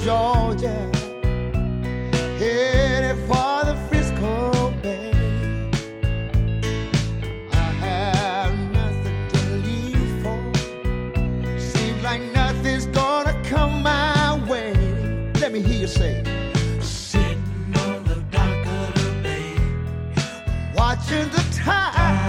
Georgia, headed for the Frisco Bay. I have nothing to leave for. Seems like nothing's gonna come my way. Let me hear you say, sitting on the dock of the bay, watching the tide